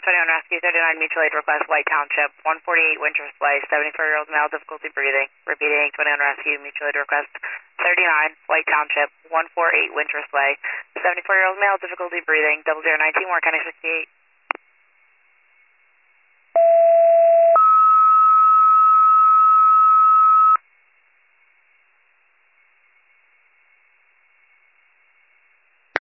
21 Rescue 39 Mutual Aid Request, White Township, 148 Winters Way, 74-year-old male, difficulty breathing. Repeating, 21 Rescue Mutual Aid Request 39, White Township, 148 Winters Way, 74-year-old male, difficulty breathing, 0019, Warren County 68.